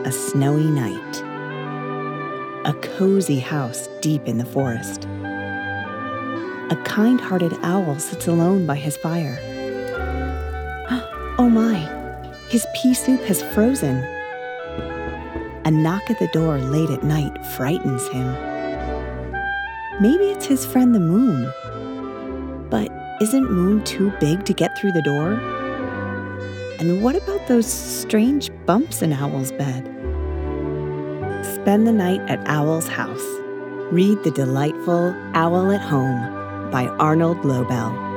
a snowy night. A cozy house deep in the forest. A kind-hearted owl sits alone by his fire. Oh my, his pea soup has frozen. A knock at the door late at night frightens him. Maybe it's his friend the moon. But isn't Moon too big to get through the door? And what about those strange bumps in Owl's bed? Spend the night at Owl's house. Read the delightful Owl at Home by Arnold Lobel.